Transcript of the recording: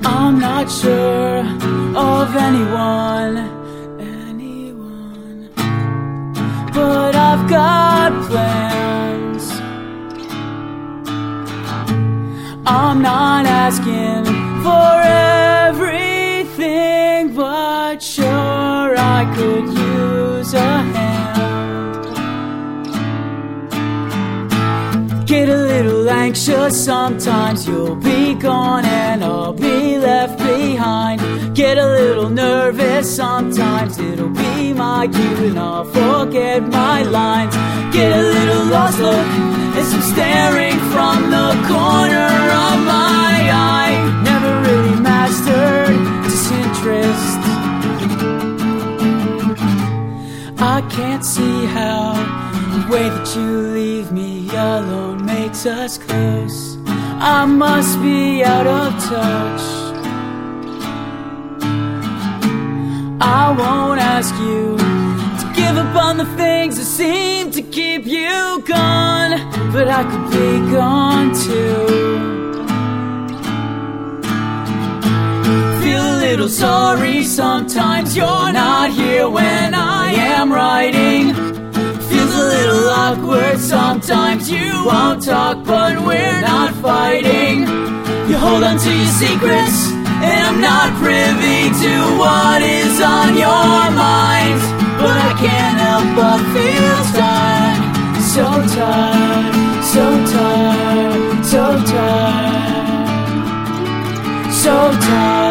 I'm not sure of anyone, but I've got plans. I'm not asking for everything, but sure I could use a hand. Get a little anxious sometimes, you'll be gone and I'll be left behind. Get a little nervous sometimes, it'll be my cue and I'll forget my lines. Get a little lost, look as I'm staring from the corner of my eye. Never really mastered disinterest. I can't see how the way that you leave me alone makes us close. I must be out of touch. I won't ask you to give up on the things that seem to keep you gone, but I could be gone too. Feel a little sorry sometimes you're not here when I am writing. Feels a little awkward sometimes you won't talk, but we're not fighting. You hold on to your secrets and I'm not privy to what is on your mind, but I can't help but feel tired. So tired, so tired, so tired, so tired.